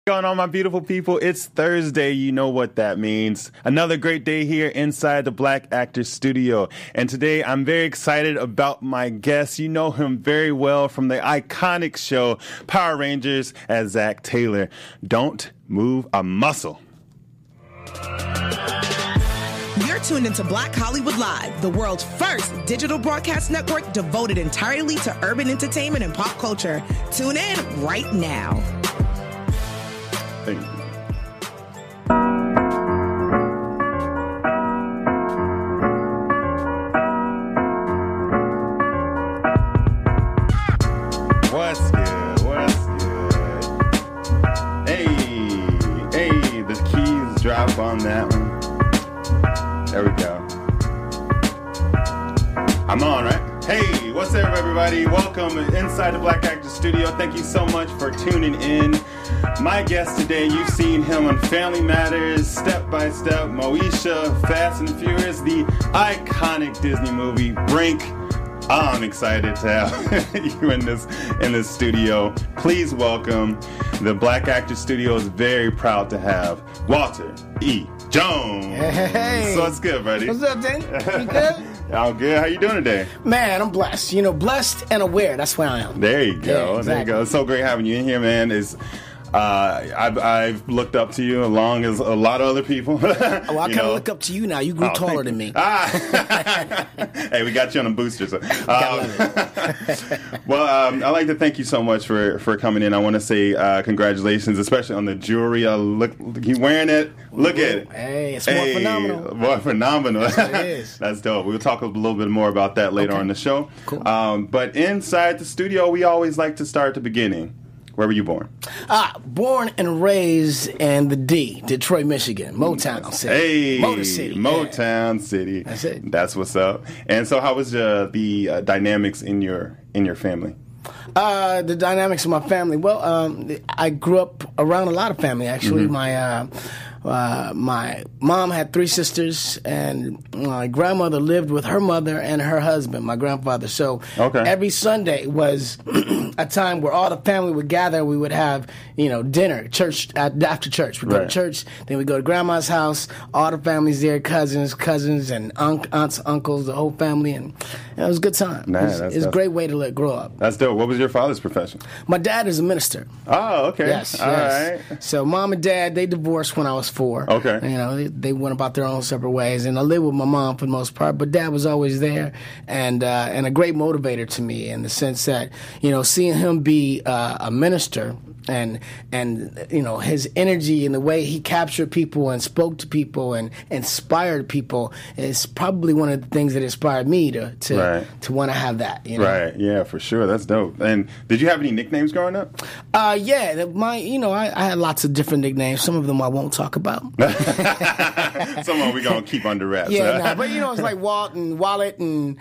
Going on, my beautiful people? It's Thursday. You know what that means. Another great day here inside the Black Actors Studio. And today I'm very excited about my guest. You know him very well from the iconic show Power Rangers as Zach Taylor. Don't move a muscle. You're tuned into Black Hollywood Live, the world's first digital broadcast network devoted entirely to urban entertainment and pop culture. Tune in right now. Thank you. What's good? What's good? Hey, the keys drop on that one. There we go. I'm on, right? Hey, what's up, everybody? Welcome inside the Black Actors Studio. Thank you so much for tuning in. My guest today, you've seen him on Family Matters, Step by Step, Moesha, Fast and Furious, the iconic Disney movie Brink. I'm excited to have you in this studio. Please welcome the Black Actors Studio is very proud to have Walter E. Jones. Hey. So it's good, buddy. What's up, Dan? You good? I'm good. How you doing today? Man, I'm blessed. You know, blessed and aware. That's where I am. There you go. Yeah, exactly. There you go. It's so great having you in here, man. I've looked up to you along as a lot of other people. Oh, I kind of look up to you now. You grew taller than me. Hey, we got you on a booster. So. Well, I'd like to thank you so much for coming in. I want to say congratulations, especially on the jewelry. You wearing it. Look at it. Hey, it's more phenomenal. More phenomenal. That's what it is. That's dope. We'll talk a little bit more about that later on in the show. Cool. But inside the studio, we always like to start at the beginning. Where were you born? Born and raised in the D, Detroit, Michigan, Motown City. Hey, Motor City. Motown City. That's it. That's what's up. And so, how was the dynamics in your family? The dynamics of my family. Well, I grew up around a lot of family. Actually, my mom had 3 sisters, and my grandmother lived with her mother and her husband, my grandfather. So every Sunday was a time where all the family would gather. We would have, dinner, church after church. We'd go to church, then we'd go to grandma's house. All the families there, cousins, and aunts, uncles, the whole family, and it was a good time. It's a great way to grow up. That's dope. What was your father's profession? My dad is a minister. Oh, okay. Yes. All right. So mom and dad, they divorced when I was 4. Okay. They went about their own separate ways, and I lived with my mom for the most part, but dad was always there, and a great motivator to me in the sense that, seeing him be a minister and his energy and the way he captured people and spoke to people and inspired people is probably one of the things that inspired me to want to have that. Right. Yeah, for sure. That's dope. And did you have any nicknames growing up? Yeah. I had lots of different nicknames. Some of them I won't talk about. Some of them we're gonna keep under wraps. Yeah, but it's like Walt and Wallet and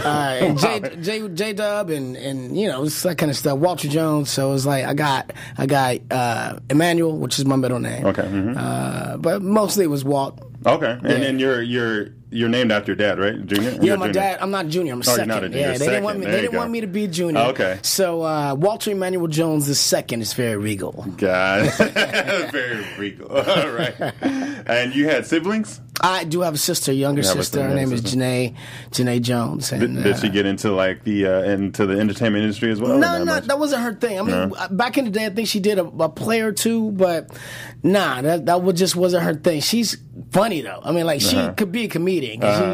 J Dub and it's that kind of stuff. Walter Jones. So it's like I got Emmanuel, which is my middle name. Okay. Mm-hmm. But mostly it was Walt. Okay. And then you're named after your dad, right? Junior? Yeah, my dad. I'm not Junior. I'm second. You're not a junior. Yeah, they didn't want me to be Junior. Okay. So Walter Emmanuel Jones II is very regal. God, very regal. All right. And you had siblings? I do have a sister, younger sister. Her name is Janae Jones. And, did she get into into the entertainment industry as well? No, that wasn't her thing. I mean, back in the day, I think she did a play or two, but that just wasn't her thing. She's funny though. I mean, she could be a comedian.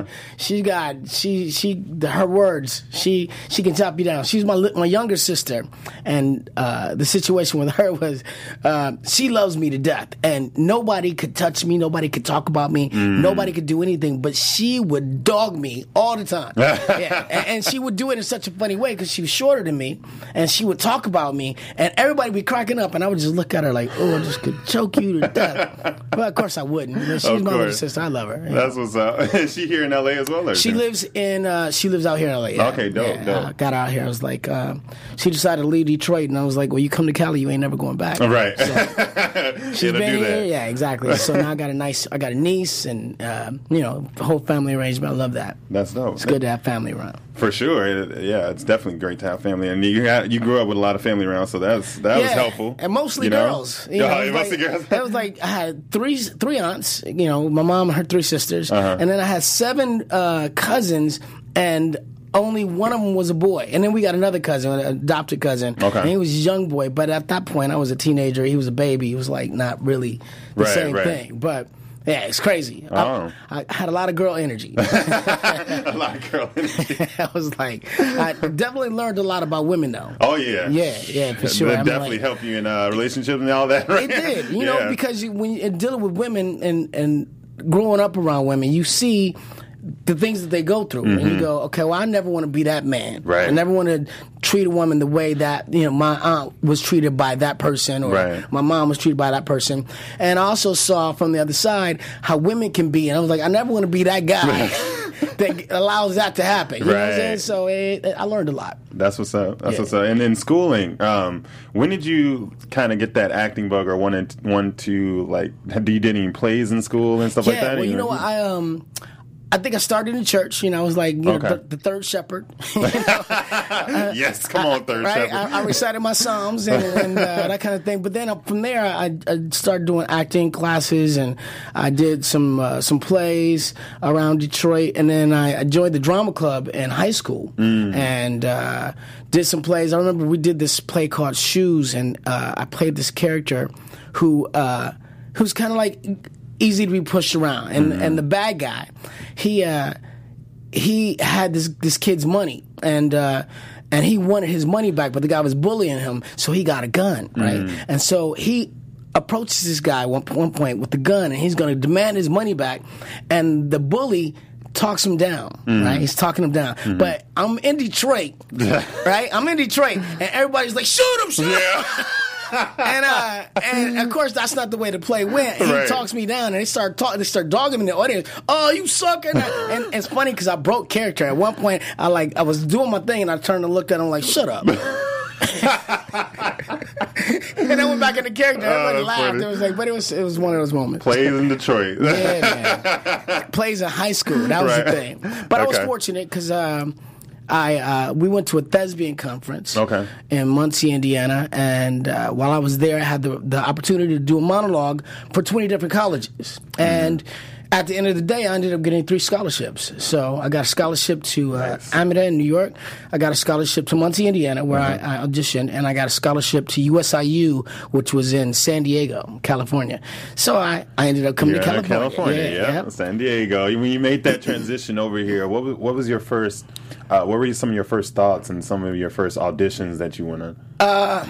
Her words. She can chop you down. She's my younger sister, and the situation with her was she loves me to death, and nobody could touch me. Nobody could talk about me. Nobody could do anything, but she would dog me all the time. And she would do it in such a funny way because she was shorter than me, and she would talk about me, and everybody would be cracking up, and I would just look at her like, oh, I just could choke you to death. But of course I wouldn't. She's my older sister. I love her. That's what's up. Is she here in LA as well? Or she lives out here in LA. Yeah. Okay, dope. I got out here. I was like, she decided to leave Detroit, and I was like, well, you come to Cali, you ain't never going back. Right. So she's been here. Yeah, exactly. So now I got a niece, and and the whole family arrangement. I love that. That's dope. It's good to have family around. For sure. It's definitely great to have family, and you grew up with a lot of family around, so that was helpful. And mostly girls. Mostly girls. That was like I had three aunts. My mom and her 3 sisters, and then I had 7 cousins, and only one of them was a boy. And then we got another cousin, an adopted cousin. Okay. And he was a young boy. But at that point, I was a teenager. He was a baby. He was like not really the same thing. But yeah, it's crazy. Oh. I had a lot of girl energy. A lot of girl energy. I was like, I definitely learned a lot about women, though. Oh, yeah. Yeah, for sure. It definitely helped you in relationships and all that, right? It did, because when you're dealing with women and growing up around women, you see the things that they go through, and you go, okay, well, I never want to be that man. Right. I never want to treat a woman the way that my aunt was treated by that person, or my mom was treated by that person. And I also saw from the other side how women can be, and I was like, I never want to be that guy that allows that to happen. You know what I'm saying? So I learned a lot. That's what's up. What's up. And in schooling, when did you kind of get that acting bug, or want to like? You did any plays in school and stuff like that? Well, you know what, I think I started in church. I was like the third shepherd. Yes, come on, third shepherd. I recited my psalms and that kind of thing. But then from there, I started doing acting classes, and I did some plays around Detroit. And then I joined the drama club in high school and did some plays. I remember we did this play called Shoes, and I played this character who's kind of like easy to be pushed around, and the bad guy, he had this kid's money, and he wanted his money back, but the guy was bullying him, so he got a gun, right? And so he approaches this guy one point with the gun, and he's going to demand his money back, and the bully talks him down, right? He's talking him down. But I'm in Detroit, right? I'm in Detroit, and everybody's like, shoot him, shoot him! And of course that's not the way the play went. He talks me down, and they start dogging me in the audience. Oh, you suck! And it's funny because I broke character. At one point, I was doing my thing, and I turned and looked at him like, "Shut up!" And I went back into character. Everybody laughed. Funny. It was like, but it was one of those moments. Plays in Detroit. Yeah, man. Plays in high school. That was the thing. But I was fortunate because. We went to a thespian conference in Muncie, Indiana, and while I was there, I had the opportunity to do a monologue for 20 different colleges. And at the end of the day, I ended up getting 3 scholarships. So I got a scholarship to Amida in New York. I got a scholarship to Muncie, Indiana, where I auditioned, and I got a scholarship to USIU, which was in San Diego, California. So I ended up coming to California. Yeah. San Diego. When you made that transition over here, what was your first? What were some of your first thoughts and some of your first auditions that you went on?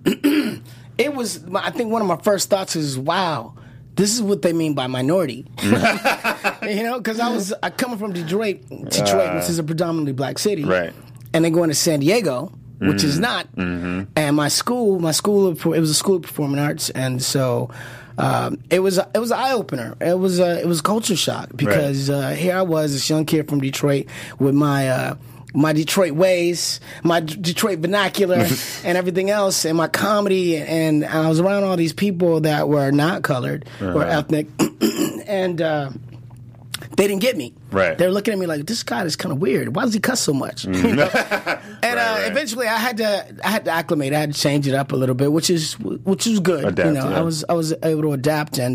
It was. I think one of my first thoughts is, wow. This is what they mean by minority, because I coming from Detroit, which is a predominantly black city, right? And then going to San Diego, which is not. And my school, it was a school of performing arts, and so it was an eye opener. It was a culture shock because here I was, this young kid from Detroit with my Detroit ways, my Detroit vernacular, and everything else, and my comedy, and I was around all these people that were not colored or ethnic, and they didn't get me. Right. They were looking at me like, this guy is kind of weird. Why does he cuss so much? And eventually, I had to acclimate. I had to change it up a little bit, which is good. Adapt, I was able to adapt, and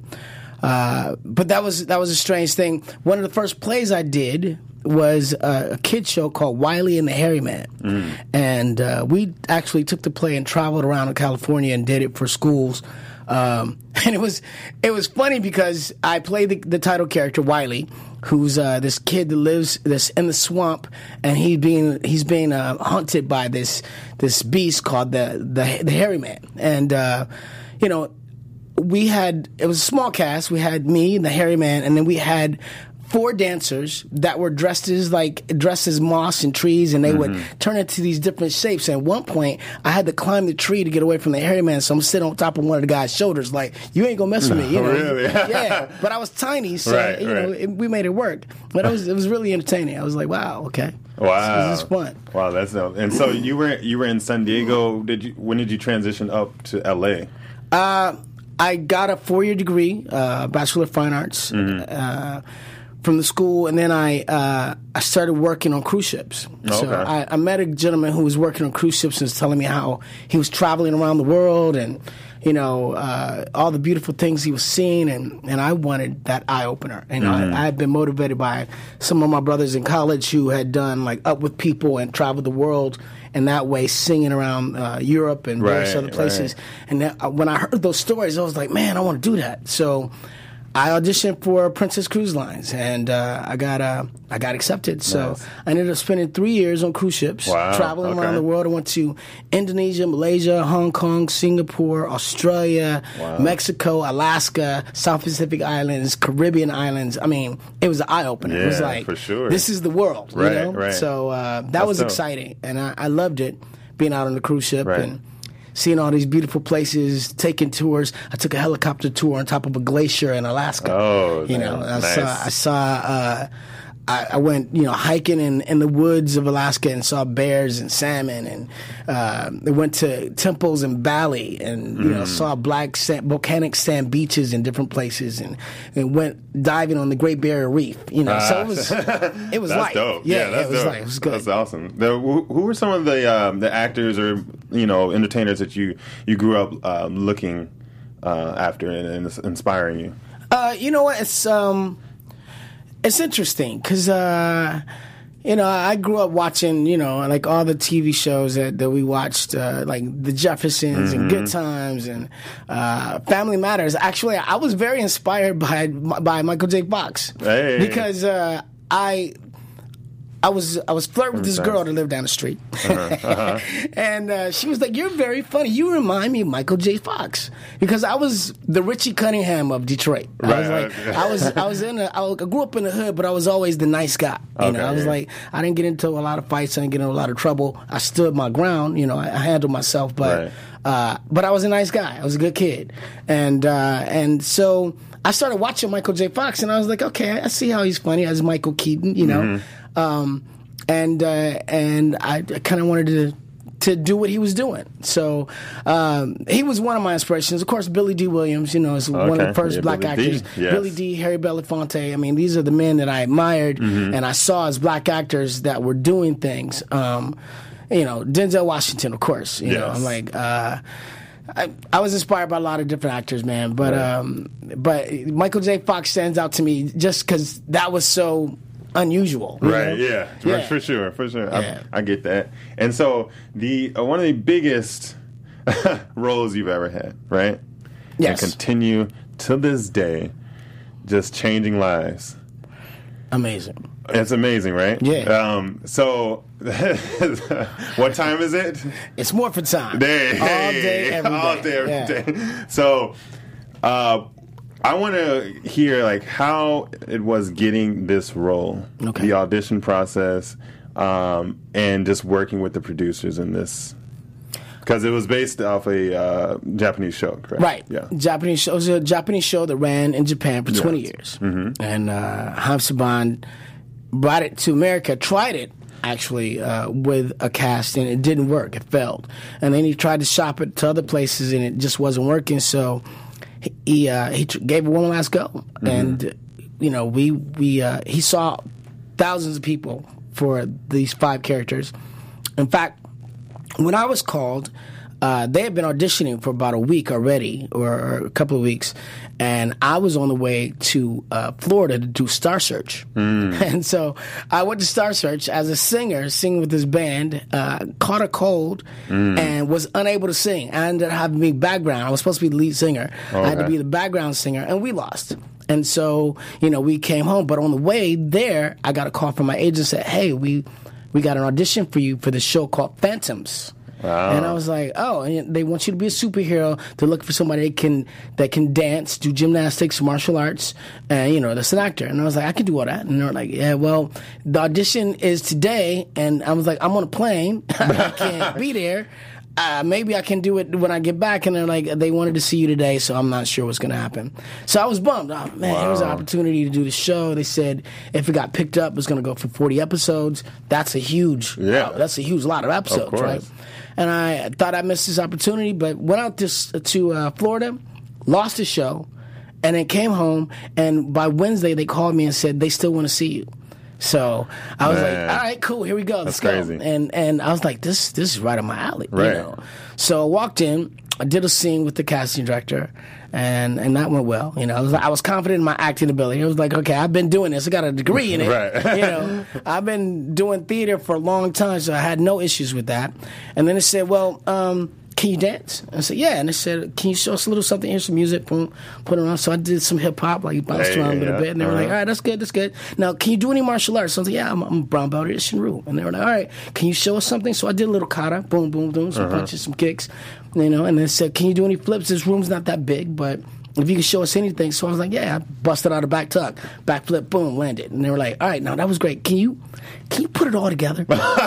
but that was a strange thing. One of the first plays I did was a kid show called Wiley and the Hairy Man. And we actually took the play and traveled around in California and did it for schools. And it was funny because I played the title character Wiley, who's this kid that lives in the swamp, and he's being hunted by this beast called the Hairy Man. And it was a small cast. We had me, the Hairy Man, and then we had 4 dancers that were dressed as moss and trees, and they would turn into these different shapes. And at one point, I had to climb the tree to get away from the hairy man, so I'm sitting on top of one of the guy's shoulders, like, you ain't gonna mess with me, Really? Yeah, but I was tiny, so we made it work. But it was really entertaining. I was like, wow, okay. Wow, this is fun. Wow, that's dope. And so you were in San Diego. When did you transition up to LA? I got a 4-year degree, Bachelor of Fine Arts, from the school, and then I started working on cruise ships. So I met a gentleman who was working on cruise ships and was telling me how he was traveling around the world and, you know, all the beautiful things he was seeing, and I wanted that eye-opener. You know, I had been motivated by some of my brothers in college who had done, like, Up With People and traveled the world in that way, singing around Europe and various other places. And when I heard those stories, I was like, man, I want to do that. So I auditioned for Princess Cruise Lines, and I got accepted. So I ended up spending 3 years on cruise ships, traveling around the world. I went to Indonesia, Malaysia, Hong Kong, Singapore, Australia, Mexico, Alaska, South Pacific Islands, Caribbean Islands. I mean, it was an eye-opener. Yeah, it was like, for sure. This is the world. Right, you know? right. So that was exciting, and I loved it, being out on the cruise ship and seeing all these beautiful places, taking tours. I took a helicopter tour on top of a glacier in Alaska. Oh, you know, nice. I went, you know, hiking in the woods of Alaska and saw bears and salmon, and I went to temples in Bali and, you know, saw volcanic sand beaches in different places, and went diving on the Great Barrier Reef. You know, so it was that's life. dope. Yeah, that's it was dope. life. It was good. That's awesome. Who were some of the actors or, you know, entertainers that you grew up looking after and inspiring you? You know what? It's interesting because, you know, I grew up watching, you know, like all the TV shows that we watched, like The Jeffersons and Good Times and Family Matters. Actually, I was very inspired by Michael J. Fox because I was flirting with this girl that lived down the street, and she was like, "You're very funny. You remind me of Michael J. Fox," because I was the Richie Cunningham of Detroit. I grew up in the hood, but I was always the nice guy. You know, I was like, I didn't get into a lot of fights. I didn't get into a lot of trouble. I stood my ground. You know, I handled myself, but I was a nice guy. I was a good kid, and so I started watching Michael J. Fox, and I was like, okay, I see how he's funny as Michael Keaton. You know. And I kind of wanted to do what he was doing. So he was one of my inspirations. Of course, Billy D. Williams, you know, is one of the first black actors. Billy D., Harry Belafonte. I mean, these are the men that I admired and I saw as black actors that were doing things. You know, Denzel Washington, of course. You know, I'm like... I was inspired by a lot of different actors, man. But Michael J. Fox stands out to me just because that was so... unusual, right? Yeah, for sure. Yeah. I get that. And so one of the biggest roles you've ever had, right? Yes, and continue to this day, just changing lives. Amazing. It's amazing, right? Yeah. So, what time is it? It's Morphin time. All day, every day. So, I want to hear like how it was getting this role, the audition process, and just working with the producers in this, because it was based off a Japanese show, correct? Right. Yeah. Japanese show. It was a Japanese show that ran in Japan for 20 years, and Ham Saban brought it to America. Tried it actually with a cast, and it didn't work. It failed, and then he tried to shop it to other places, and it just wasn't working. So. He gave it one last go, and you know he saw thousands of people for these 5 characters. In fact, when I was called, they had been auditioning for about a week already, or a couple of weeks, and I was on the way to Florida to do Star Search, and so I went to Star Search as a singer, singing with this band, caught a cold, and was unable to sing. I ended up having to be background. I was supposed to be the lead singer. I had to be the background singer, and we lost. And so, you know, we came home, but on the way there, I got a call from my agent and said, "Hey, we got an audition for you for this show called Phantoms." Wow. And I was like, oh, and they want you to be a superhero. They're looking for somebody that can dance, do gymnastics, martial arts, and, you know, that's an actor. And I was like, I can do all that. And they're like, yeah, well, the audition is today. And I was like, I'm on a plane. I can't be there. Maybe I can do it when I get back. And they're like, they wanted to see you today, so I'm not sure what's going to happen. So I was bummed. Oh, man, Here was an opportunity to do the show. They said if it got picked up, it was going to go for 40 episodes. That's a huge lot of episodes, right? And I thought I missed this opportunity, but went out to Florida, lost the show, and then came home, and by Wednesday they called me and said they still want to see you. So I was like, all right, cool, here we go. Let's go. Crazy. And I was like, this is right up my alley. Right. You know? So I walked in, I did a scene with the casting director, and that went well. You know, I was confident in my acting ability. I was like, okay, I've been doing this. I got a degree in it. Right. You know, I've been doing theater for a long time, so I had no issues with that. And then it said, well, can you dance? I said, yeah. And they said, can you show us a little something? Here's some music. Boom, put it on. So I did some hip hop, like bounced around a little bit. And they were like, all right, that's good. Now, can you do any martial arts? So I was like, yeah, I'm a brown belt at Shinryu. And they were like, all right, can you show us something? So I did a little kata, boom, boom, boom, some punches, some kicks, you know. And they said, can you do any flips? This room's not that big, but if you can show us anything. So I was like, yeah, I busted out a back tuck, back flip, boom, landed. And they were like, all right, now that was great. Can you put it all together?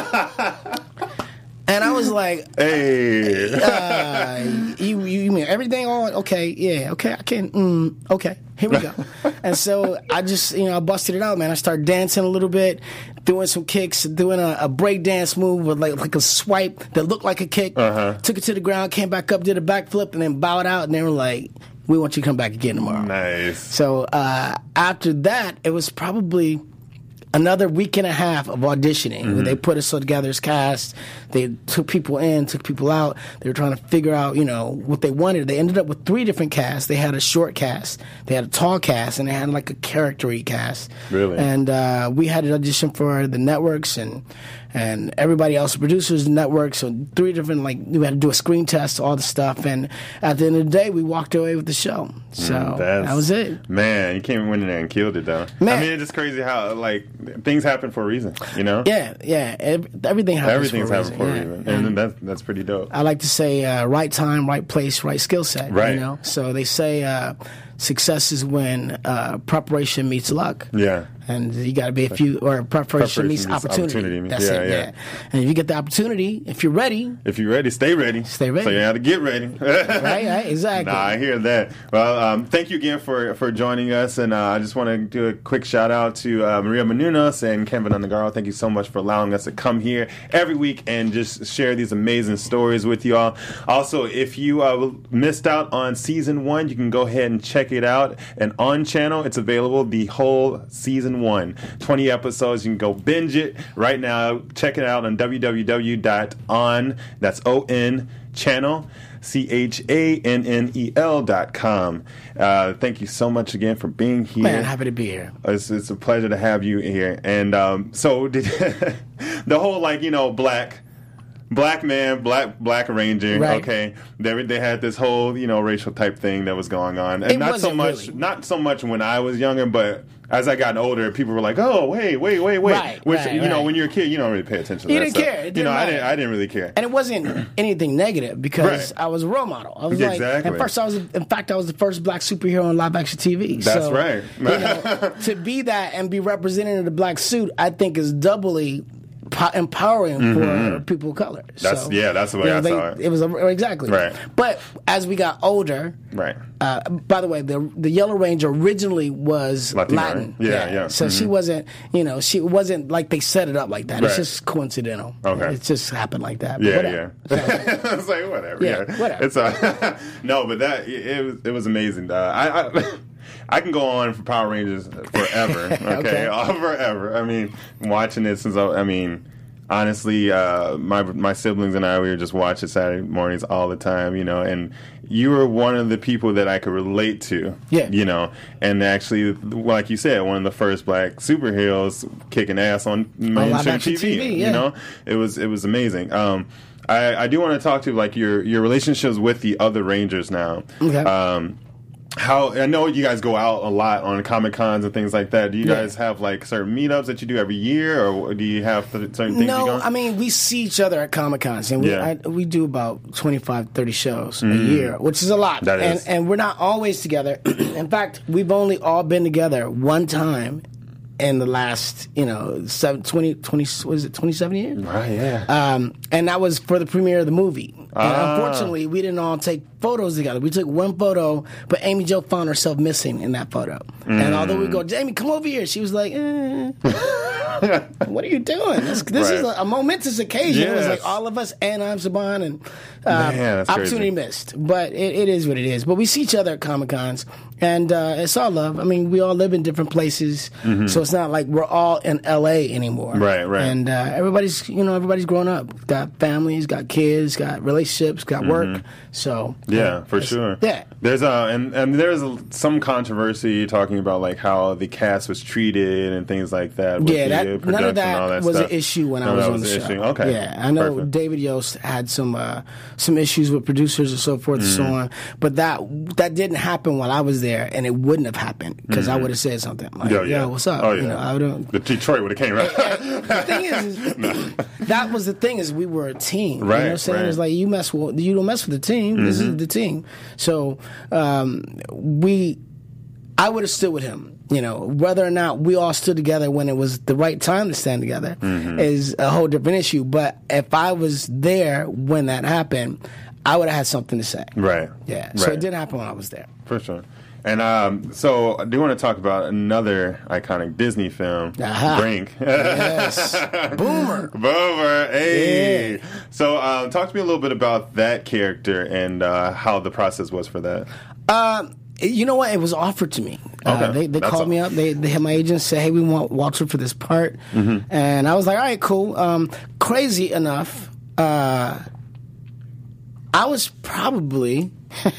And I was like, hey, you mean everything on? Okay, yeah, okay, I can, okay, here we go. And so I just, I busted it out, man. I started dancing a little bit, doing some kicks, doing a break dance move with like a swipe that looked like a kick. Took it to the ground, came back up, did a backflip, and then bowed out. And they were like, we want you to come back again tomorrow. Nice. So after that, it was probably another week and a half of auditioning. Where they put us all together as cast. They took people in, took people out. They were trying to figure out, what they wanted. They ended up with 3 different casts. They had a short cast, they had a tall cast, and they had like a character-y cast. Really? And we had an audition for the networks and everybody else, producers, networks. So 3 different, we had to do a screen test, all the stuff. And at the end of the day, we walked away with the show. So that was it. Man, you came in there and killed it, though. Man. I mean, it's just crazy how, things happen for a reason, Yeah. Everything happens for a reason. And that's pretty dope. I like to say right time, right place, right skill set. Right. So they say success is when preparation meets luck. Yeah. And you got to be preparation meets opportunity. That's it. Yeah. And if you get the opportunity, if you're ready. Stay ready. Stay ready. So you have to get ready. right, exactly. Nah, I hear that. Well, thank you again for joining us. And I just want to do a quick shout out to Maria Menounos and Kevin Undergaro. Thank you so much for allowing us to come here every week and just share these amazing stories with you all. Also, if you missed out on season 1, you can go ahead and check it out. And on channel, it's available the whole season 1, 20 episodes. You can go binge it right now. Check it out on www.on, that's O-N, channel, CHANNEL.com. Thank you so much again for being here. Man, happy to be here. It's a pleasure to have you here. And so did the whole black man, black ranger. Right. Okay, they had this whole racial type thing that was going on, and not so much when I was younger, but as I got older, people were like, "Oh, wait." Which right. when you're a kid, you don't really pay attention to that. You didn't care. It didn't matter. I didn't really care, and it wasn't anything negative because I was a role model. I was exactly. I was the first black superhero on live action TV. That's right. To be that and be represented in a black suit, I think is doubly empowering for people of color. That's the way I saw it. It was exactly right. But as we got older, right. By the way, the Yellow Ranger originally was Latin. Right? Yeah. So she wasn't, she wasn't like they set it up like that. Right. It's just coincidental. Okay. It just happened like that. Yeah. I was like, whatever. Yeah. Whatever. It's no, but it was amazing. I can go on for Power Rangers forever. Okay, forever. I mean, watching it since honestly, my siblings and I, we were just watching Saturday mornings all the time. And you were one of the people that I could relate to. Yeah. And actually, like you said, one of the first black superheroes kicking ass on mainstream TV. Yeah. It was amazing. I do want to talk to your relationships with the other Rangers now. Okay. How I know you guys go out a lot on Comic Cons and things like that. Do you guys have certain meetups that you do every year, or do you have certain things? No, I mean we see each other at Comic Cons, and we do about 25, 30 shows a year, which is a lot. That is. And we're not always together. In fact, we've only all been together one time in the last 27 years? Right, yeah. And that was for the premiere of the movie. And unfortunately, we didn't all take photos together. We took one photo, but Amy Jo found herself missing in that photo. And although we go, Jamie, come over here, she was like, what are you doing? This is a momentous occasion. It was like all of us and I'm Saban, and opportunity missed. But it is what it is. But we see each other at Comic-Cons, and it's all love. I mean, we all live in different places, so it's not like we're all in L.A. anymore. Right. And everybody's grown up, got families, got kids, got relationships, got work. So for sure. Yeah, there's and there's some controversy talking about like how the cast was treated and things like that. With None of that was an issue when I was on the show. Okay, yeah, I know David Yost had some issues with producers and so forth and so on, but that didn't happen while I was there, and it wouldn't have happened because I would have said something like, "Yo, what's up?" Oh, yeah. I would. The Detroit would have came out. The thing is, that was the thing is we were a team. Right, you know what I'm saying? It's like you don't mess with the team. This is the team. So I would have stood with him. You know, whether or not we all stood together when it was the right time to stand together is a whole different issue. But if I was there when that happened, I would have had something to say. Right. Yeah. Right. So it did happen when I was there. For sure. And so I do want to talk about another iconic Disney film, Brink. Yes. Boomer. Hey. Yeah. So talk to me a little bit about that character and how the process was for that. You know what? It was offered to me. Okay. They called me up. They had my agent say, "Hey, we want Walter for this part," and I was like, "All right, cool." Crazy enough, I was probably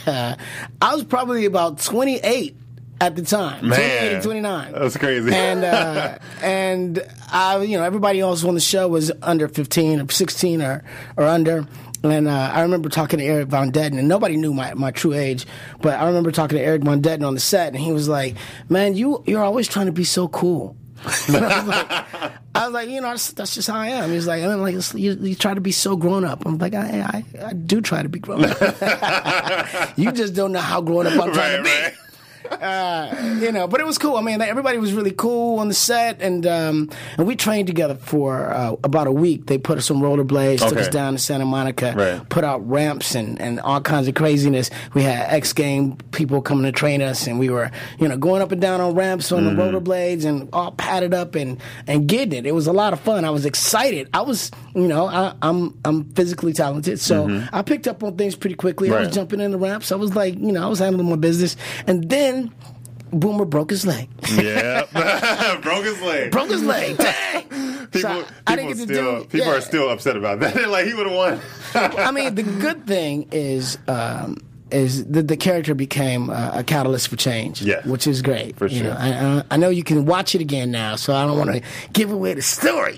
about 28 at the time. Man, 28 and 29. That's crazy. And I, everybody else on the show was under 15 or 16 or under. And I remember talking to Eric Von Detten, and nobody knew my true age, but I remember talking to Eric Von Detten on the set, and he was like, "Man, you're always trying to be so cool." I was like, that's just how I am. He's like, you try to be so grown up. I'm like, I do try to be grown up. You just don't know how grown up I'm trying to be. Right. But it was cool. I mean, everybody was really cool on the set, and we trained together for about a week. They put us on rollerblades, took us down to Santa Monica, put out ramps and all kinds of craziness. We had X Game people coming to train us, and we were, going up and down on ramps on the rollerblades and all padded up and getting it. It was a lot of fun. I was excited. I was, I'm physically talented, so I picked up on things pretty quickly. I was jumping in the ramps. I was like, I was handling my business, and then Boomer broke his leg. Yeah, broke his leg. Dang. People are still upset about that. Like he would have won. I mean, the good thing is that the character became a catalyst for change, which is great. For sure. I know you can watch it again now, so I don't want to give away the story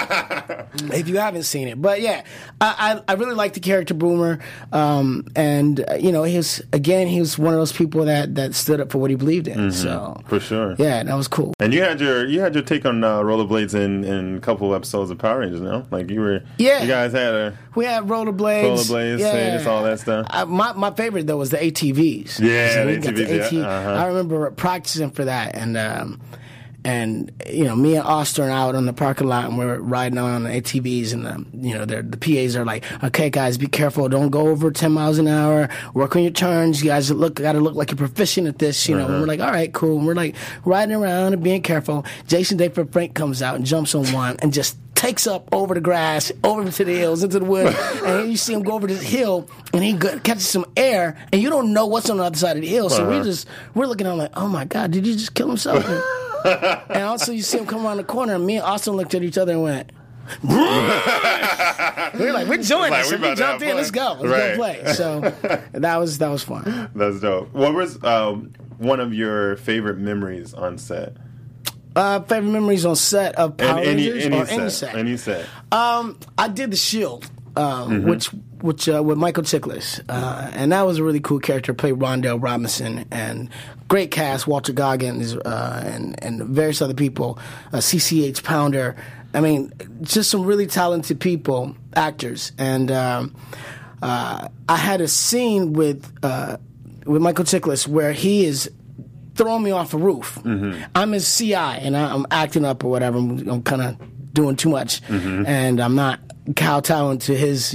if you haven't seen it. But yeah, I really like the character Boomer, and he was one of those people that stood up for what he believed in. So for sure, yeah, that was cool. And you had your take on rollerblades in a couple of episodes of Power Rangers. No, like you guys had we had rollerblades, just all that stuff. My favorite though was the ATVs. Yeah, so the ATVs. I remember practicing for that, and me and Austin are out on the parking lot, and we're riding on the ATVs, and the PAs are like, "Okay, guys, be careful, don't go over 10 miles an hour. Work on your turns. You guys got to look like you're proficient at this." And we're like, "All right, cool." And we're like riding around and being careful. Jason Dayford Frank comes out and jumps on one and just takes up over the grass, over into the hills, into the woods, and then you see him go over this hill, and he catches some air, and you don't know what's on the other side of the hill. So we're looking at him like, "Oh my God, did he just kill himself?" And also you see him come around the corner, and me and Austin looked at each other and went, we were like, we're doing this. We jumped in. Let's go play. So that was fun. That's dope. What was one of your favorite memories on set? Favorite memories on set of Power Rangers or any set? I did The Shield, which with Michael Chiklis, and that was a really cool character. Played Rondell Robinson, and great cast. Walter Goggins and various other people. CCH Pounder. I mean, just some really talented people, actors, and I had a scene with Michael Chiklis where he is throwing me off a roof. I'm his CI, and I'm acting up or whatever. I'm kind of doing too much, and I'm not kowtowing to his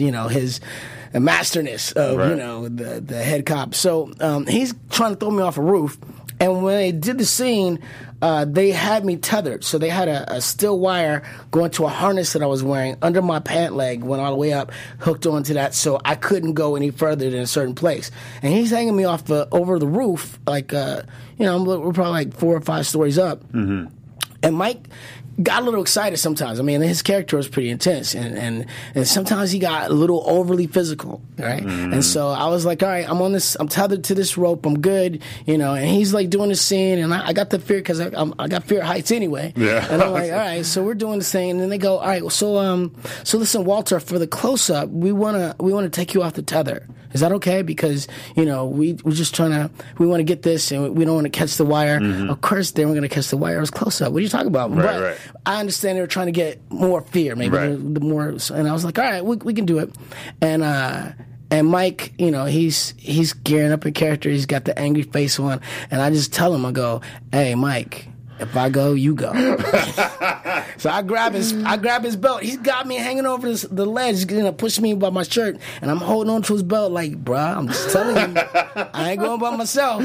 masterness of the head cop. So he's trying to throw me off a roof, And when they did the scene, they had me tethered. So they had a steel wire going to a harness that I was wearing under my pant leg, went all the way up, hooked onto that, so I couldn't go any further than a certain place. And he's hanging me off over the roof, like, we're probably like 4 or 5 stories up. Mm-hmm. And Mike got a little excited sometimes. I mean, his character was pretty intense, and sometimes he got a little overly physical, right? Mm-hmm. And so I was like, all right, I'm tethered to this rope, I'm good, and he's like doing the scene, and I got the fear because I got fear of heights anyway. Yeah. And I'm like, all right, so we're doing the thing, and then they go, all right, so listen, Walter, for the close up, we wanna take you off the tether. Is that okay? Because we're just we want to get this, and we don't want to catch the wire. Mm-hmm. Of course, they weren't going to catch the wire. It was close up. What are you talking about? Right. I understand they were trying to get more fear, maybe the more. And I was like, all right, we can do it. And Mike, he's gearing up in character. He's got the angry face on, and I just tell him, I go, hey, Mike, if I go, you go. So I grab his belt. He's got me hanging over the ledge. He's gonna push me by my shirt, and I'm holding on to his belt like, bruh, I'm just telling you, I ain't going by myself.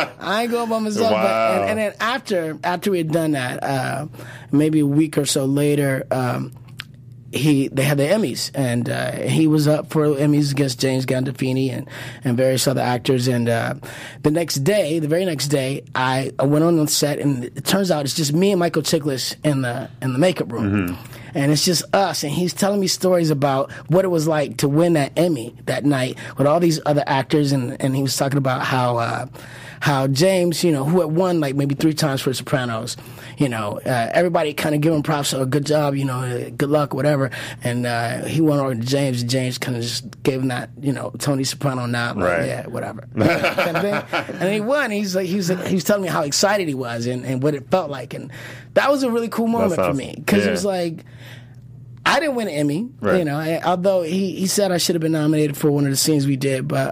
Wow. And then after we had done that, maybe a week or so later, they had the Emmys, and he was up for Emmys against James Gandolfini and various other actors. And the very next day, I went on the set, and it turns out it's just me and Michael Chiklis in the makeup room. Mm-hmm. And it's just us, and he's telling me stories about what it was like to win that Emmy that night with all these other actors, and he was talking about how James, who had won like maybe 3 times for Sopranos, everybody kind of give him props, so good job, good luck, whatever. And he went over to James, and James kind of just gave him that, Tony Soprano nod, like, right. Yeah, whatever. Kind of thing. And he won. He was telling me how excited he was and what it felt like, and that was a really cool moment for me, because it was like, I didn't win an Emmy, right. Although he said I should have been nominated for one of the scenes we did, but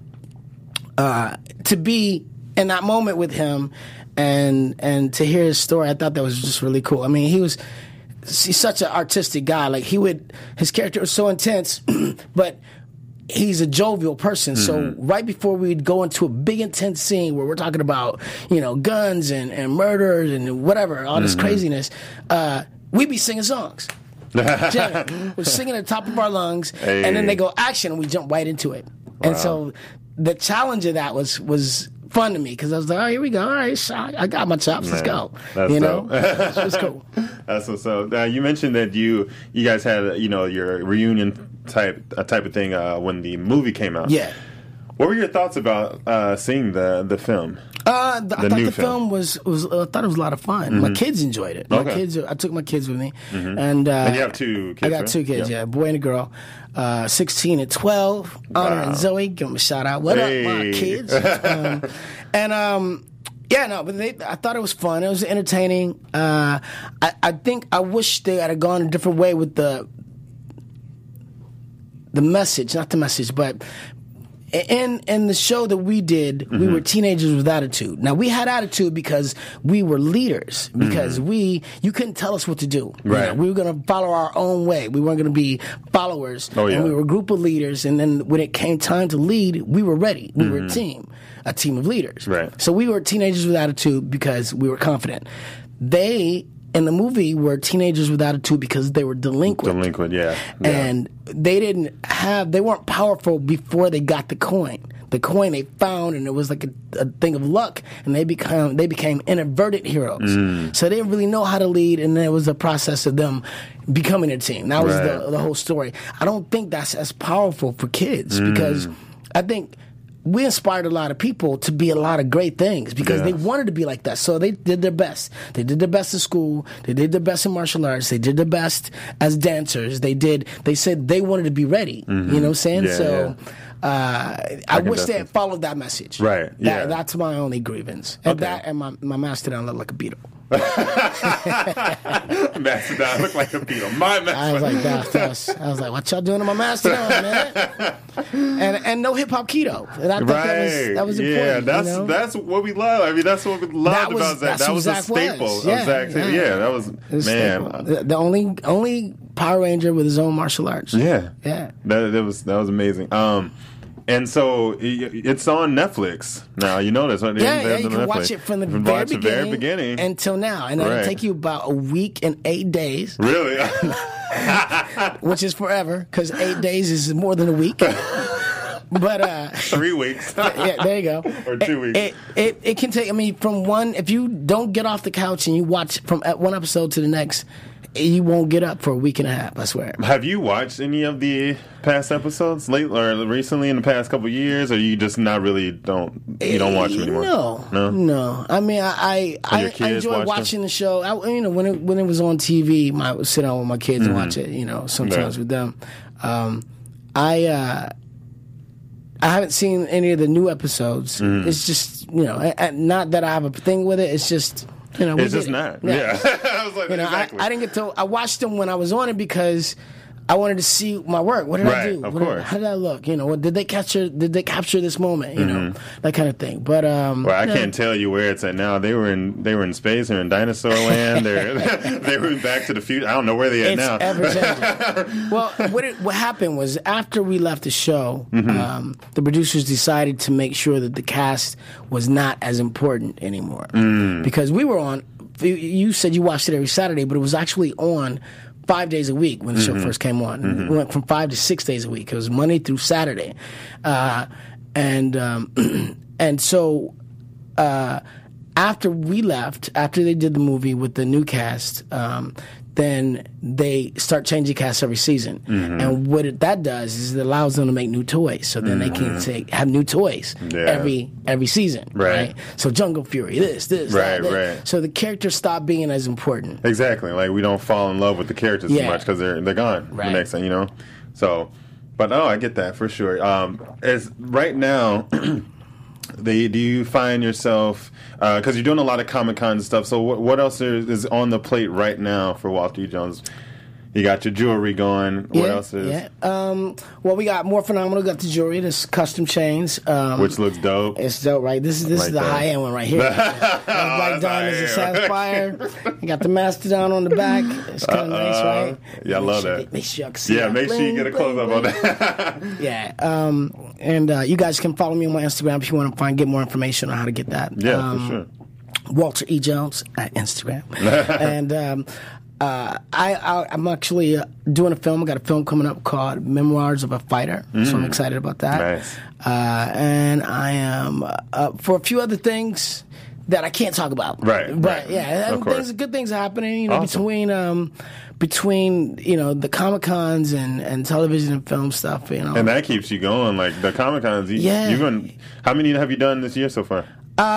to be in that moment with him and to hear his story, I thought that was just really cool. I mean, he's such an artistic guy. Like, his character was so intense, but he's a jovial person. Mm-hmm. So right before we'd go into a big intense scene where we're talking about, guns and murders and whatever, all this craziness, we'd be singing songs. We're singing at the top of our lungs, and then they go action, and we jump right into it. Wow. And so the challenge of that was fun to me, because I was like, oh, here we go. All right, I got my chops. Let's go. That's dope. It was cool. That's what's up. You mentioned that you guys had your reunion type of thing when the movie came out. Yeah. What were your thoughts about seeing the film? I thought the film was I thought it was a lot of fun. Mm-hmm. My kids enjoyed it. I took my kids with me, mm-hmm. And you have 2 kids. I got 2 kids, yeah, a boy and a girl, 16 and 12. Honor and Zoe, give them a shout out. What up, my kids? But I thought it was fun. It was entertaining. I think I wish they had gone a different way with the message, not the message, but. In the show that we did, mm-hmm. we were teenagers with attitude. Now, we had attitude because we were leaders, because you couldn't tell us what to do. Right. We were going to follow our own way. We weren't going to be followers. Oh, yeah. And we were a group of leaders, and then when it came time to lead, we were ready. We were a team of leaders. Right. So we were teenagers with attitude because we were confident. They, in the movie, were teenagers with attitude because they were delinquent. Yeah. And they weren't powerful before they got the coin. The coin they found, and it was like a thing of luck, and they became inadvertent heroes. So they didn't really know how to lead, and then it was a process of them becoming a team. That was the whole story. I don't think that's as powerful for kids, because I think we inspired a lot of people to be a lot of great things, because they wanted to be like that. So they did their best. They did their best in school. They did their best in martial arts. They did their best as dancers. They said they wanted to be ready. You know what I'm saying? I wish they had followed that message. Right. Yeah. That's my only grievance. And that and my mastodon looked like a beetle. Mastodon looked like a beetle. My mastodon. I was like, that's us. I was like, what y'all doing to my mastodon, man? And no hip hop keto. And I thought that was important. Yeah, that's what we love. I mean, that's what we loved about Zach. That was a staple of Zach. Yeah, that was man. The only Power Ranger with his own martial arts. Yeah. That was amazing. And so it's on Netflix now. You know this, right? Yeah, you can watch it from the very beginning until now, and it'll take you about a week and 8 days. Really? Which is forever, because 8 days is more than a week. But 3 weeks. Yeah, there you go. Or 2 weeks. It can take. I mean, from one. If you don't get off the couch and you watch from one episode to the next, you won't get up for a week and a half, I swear. Have you watched any of the past episodes or recently in the past couple of years, or you just not really you don't watch them anymore? No. I mean, I enjoy watching the show. When it was on TV, I would sit down with my kids and watch it. Sometimes with them. I haven't seen any of the new episodes. It's just not that I have a thing with it. It's just. It's just not. Yeah. I was like, exactly. I didn't get to. I watched them when I was on it because I wanted to see my work. What did I do? Of course. How did I look? Did they capture this moment? That kind of thing. But I can't tell you where it's at now. They were in space. They're in dinosaur land. They were in Back to the Future. I don't know where they at now. It's ever changing. Well, what happened was after we left the show, the producers decided to make sure that the cast was not as important anymore because we were on. You said you watched it every Saturday, but it was actually on 5 days a week when the show first came on. We went from 5 to 6 days a week. It was Monday through Saturday. And so after we left, after they did the movie with the new cast, then they start changing casts every season. And what that does is it allows them to make new toys. So then they can have new toys every season. Right? So Jungle Fury, this, that. So the characters stop being as important. Exactly. Like we don't fall in love with the characters too much because they're gone the next thing, So, but I get that for sure. As right now. Do you find yourself because you're doing a lot of Comic-Con and stuff? So what else is on the plate right now for Walter E. Jones? You got your jewelry going. What else is? Yeah. Well, we got more phenomenal. Got the jewelry. This custom chains, which looks dope. It's dope, right? This is the high end one right here. Black diamonds and sapphire. You got the mastodon on the back. It's kind of nice, right? Yeah, I love that. Make sure y'all can see. Make sure you get a close up on that. Yeah. And you guys can follow me on my Instagram if you want to get more information on how to get that. Yeah, for sure. Walter E. Jones at Instagram. And I'm actually doing a film. I got a film coming up called Memoirs of a Fighter, so I'm excited about that. Nice. And I am for a few other things that I can't talk about. Right. But good things are happening. Awesome. Between the Comic-Cons and television and film stuff. And that keeps you going. Like the Comic-Cons. How many have you done this year so far?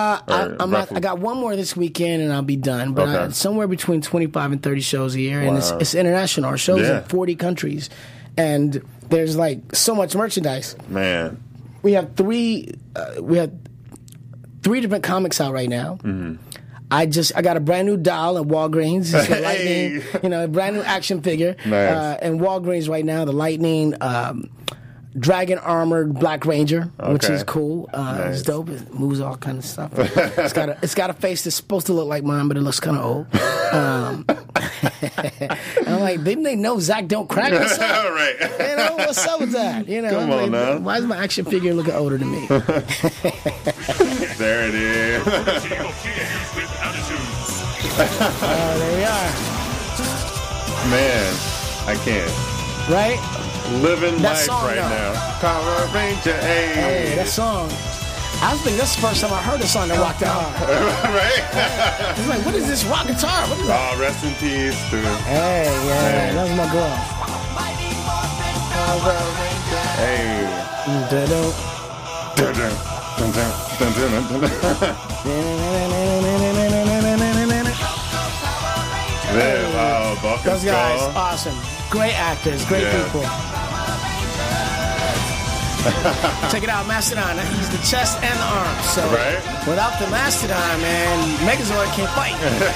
I got one more this weekend and I'll be done. But somewhere between 25 and 30 shows a year, and it's international. Our shows in 40 countries, and there's like so much merchandise. Man, we have three different comics out right now. I got a brand new doll at Walgreens. It's the Lightning, a brand new action figure. Nice. And Walgreens right now, the Lightning. Dragon armored Black Ranger, which is cool. Nice. It's dope. It moves all kind of stuff. It's got a face that's supposed to look like mine, but it looks kind of old. And I'm like, didn't they know Zach don't crack? What's up? Right. What's up with that? Come on now. Why is my action figure looking older than me? There it is. There we are. Man, I can't. Right? Living that life song, right now. Power Ranger, hey, that song. I think that's the first time I heard a song that rocked that hard. Right? It's like, what is this rock guitar? What is that? Rest in peace to Hey, that was my girl. Hey. Those guys, awesome. Great actors, great people. Check it out, Mastodon. He's the chest and the arms. So without the Mastodon, man, Megazord can't fight.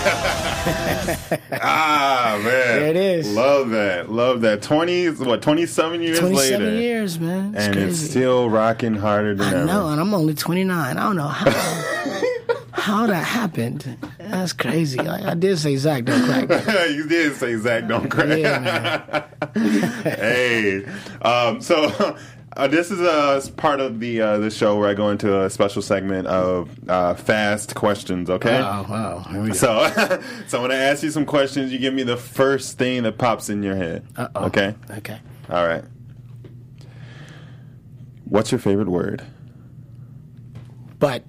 Man. There it is. Love that. 27 years 27 later. 27 years, man. It's crazy. It's still rocking harder than ever. I know, and I'm only 29. I don't know how that happened. That's crazy. Like, I did say Zach don't crack. You did say Zach don't crack. Yeah, man. Hey. So This is part of the show where I go into a special segment of fast questions, okay? Oh, here we go. So I'm going to ask you some questions. You give me the first thing that pops in your head. Uh-oh. Okay? Okay. All right. What's your favorite word? But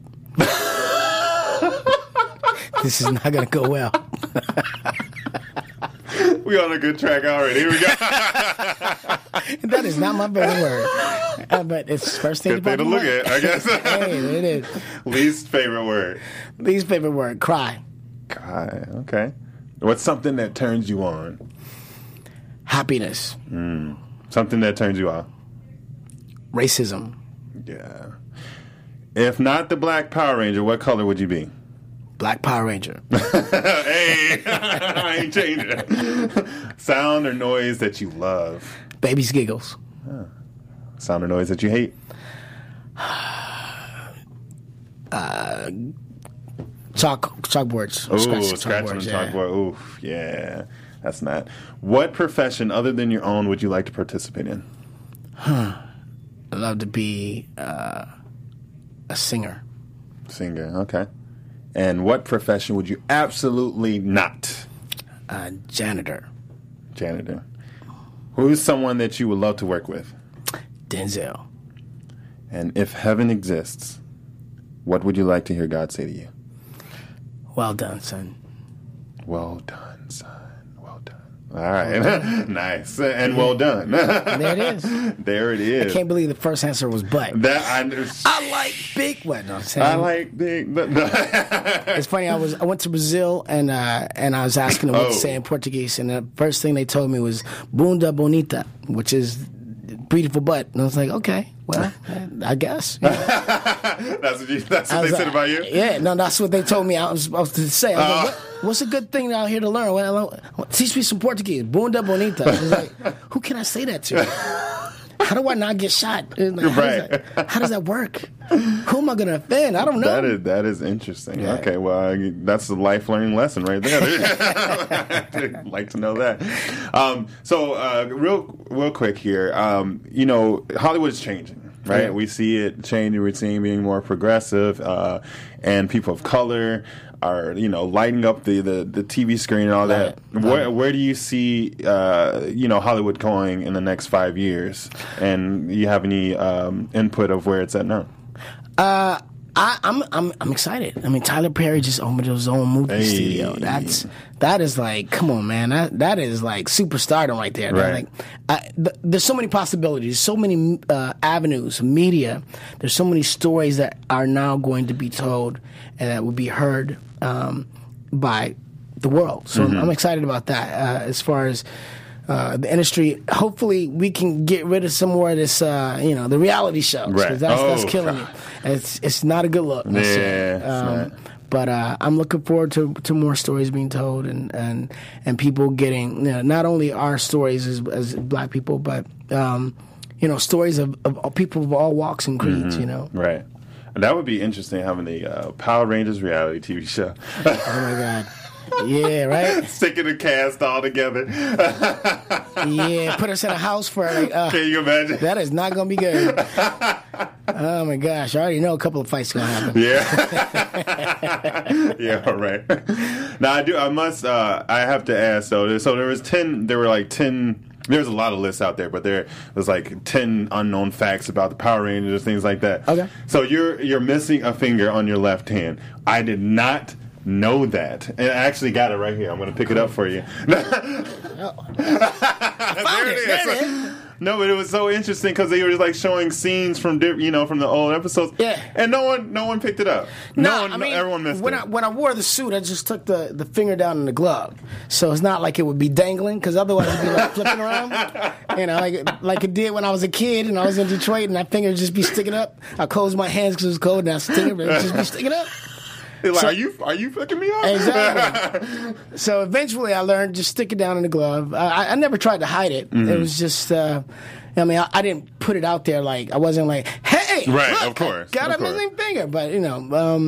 this is not going to go well. We on a good track already. Here we go. That is not my favorite word. But it's the first thing Good thing to look at, I guess. Hey, it is. Least favorite word? Least favorite word, cry. Cry, okay. What's something that turns you on? Happiness. Something that turns you off? Racism. Yeah. If not the Black Power Ranger, what color would you be? Black Power Ranger. Hey, I ain't changing. Sound or noise that you love? Baby's giggles. Sound or noise that you hate? Chalkboards. Ooh, scratching on chalkboard. Ooh, yeah. That's not. What profession other than your own would you like to participate in? I'd love to be a singer. Singer, okay. And what profession would you absolutely not? Janitor. Janitor. Who's someone that you would love to work with? Denzel. And if heaven exists, what would you like to hear God say to you? Well done, son. Well done, son. Well done. All right. Nice. And well done. There it is. There it is. I can't believe the first answer was but. I like big. What? No, I'm saying. I like big. It's funny. I went to Brazil and I was asking them what to say in Portuguese, and the first thing they told me was "bunda bonita," which is beautiful butt. And I was like, okay, well, I guess. Yeah. That's what they said about you? Yeah, no, that's what they told me I was supposed to say. I was like, what's a good thing out here to learn? Well, teach me some Portuguese. Bunda bonita. I was like, who can I say that to? How do I not get shot? Like, how does that work? Who am I going to offend? I don't know. That is interesting. Yeah. Okay, well, that's a life learning lesson right there. I'd like to know that. So, real quick here, Hollywood is changing. Right, Yeah. we see it changing. We're seeing being more progressive, and people of color are lighting up the TV screen and all that. Where do you see Hollywood going in the next 5 years? And do you have any input of where it's at now? I'm excited. I mean, Tyler Perry just opened his own movie studio. That is like, come on, man. That is like superstardom right there. Right. There's so many possibilities, so many avenues, media. There's so many stories that are now going to be told and that will be heard by the world. So I'm excited about that. As far as the industry, hopefully we can get rid of some more of this, the reality shows. Right. That's killing me. It's not a good look. But I'm looking forward to more stories being told and people getting not only our stories as Black people, but stories of people of all walks and creeds. Right. And that would be interesting, having the Power Rangers reality TV show. Oh my God. Yeah, right? Sticking the cast all together. Yeah, put us in a house for can you imagine? That is not going to be good. Oh my gosh, I already know a couple of fights going to happen. Yeah. Yeah, right. Now I have to ask though. So there were like 10. There's a lot of lists out there, but there was like 10 unknown facts about the Power Rangers, things like that. Okay. So you're missing a finger on your left hand. I did not know that. And I actually got it right here. I'm going to pick it up for you. There it is. No, but it was so interesting because they were just like showing scenes from from the old episodes. Yeah. And no one picked it up. Everyone missed it. When I wore the suit, I just took the finger down in the glove, so it's not like it would be dangling because otherwise it'd be like flipping around. Like it did when I was a kid and I was in Detroit and that finger would just be sticking up. I closed my hands because it was cold and I stick it, but it would just be sticking up. Like, so, are you fucking me up? Exactly. So eventually I learned just stick it down in the glove. I never tried to hide it. It was just, I didn't put it out there like, I wasn't like, hey, right, look, of course, got a missing finger. But,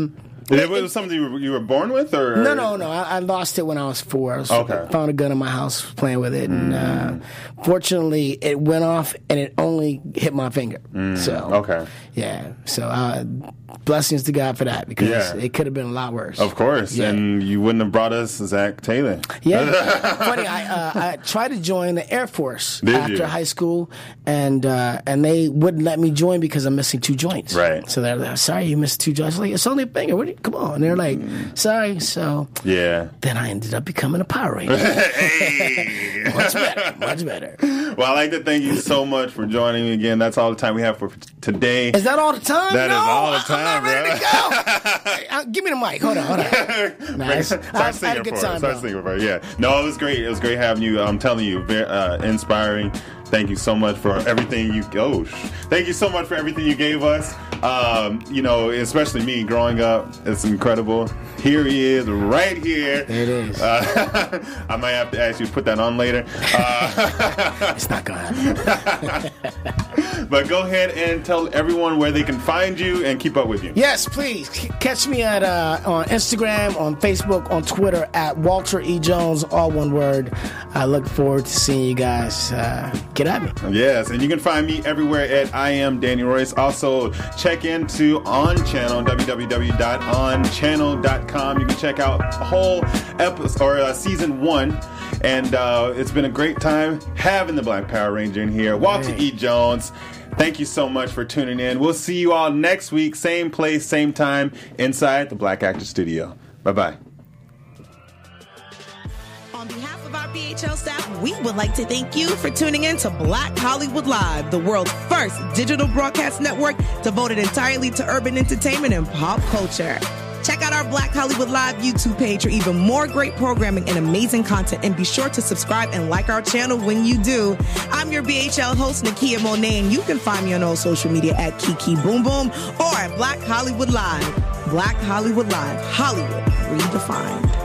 It was something you were born with, or No. I lost it when I was 4. I found a gun in my house, playing with it, and fortunately, it went off, and it only hit my finger. So blessings to God for that, because it could have been a lot worse. Of course, and you wouldn't have brought us Zach Taylor. Yeah, funny. I tried to join the Air Force after high school, and they wouldn't let me join because I'm missing 2 joints. Right. So they're like, sorry, you missed 2 joints. I was like, it's only a finger. Come on. And they're like, sorry. So then I ended up becoming a Power Ranger. Hey, much better. Well, I'd like to thank you so much for joining me again. That's all the time we have for today. Is that all the time? That is all the time, I'm not ready to go. Give me the mic. Hold on. Nice. Start singing for us. Yeah. No, it was great. It was great having you. I'm telling you, very inspiring. Thank you so much for everything you. Thank you so much for everything you gave us. Especially me growing up, it's incredible. Here he is, right here. There it is. I might have to ask you to put that on later. It's not gonna happen. But go ahead and tell everyone where they can find you and keep up with you. Yes, please. Catch me at on Instagram, on Facebook, on Twitter at Walter E. Jones, all one word. I look forward to seeing you guys. Get at me. Yes, and you can find me everywhere at I Am Danny Royce. Also, check into On Channel, www.onchannel.com. You can check out a whole episode or season 1. And it's been a great time having the Black Power Ranger in here, Walter E. Jones. Thank you so much for tuning in. We'll see you all next week, same place, same time, inside the Black Actor Studio. Bye-bye. On behalf of our BHL staff, we would like to thank you for tuning in to Black Hollywood Live, the world's first digital broadcast network devoted entirely to urban entertainment and pop culture. Check out our Black Hollywood Live YouTube page for even more great programming and amazing content. And be sure to subscribe and like our channel when you do. I'm your BHL host, Nakia Monet, and you can find me on all social media at Kiki Boom Boom or at Black Hollywood Live. Black Hollywood Live. Hollywood redefined.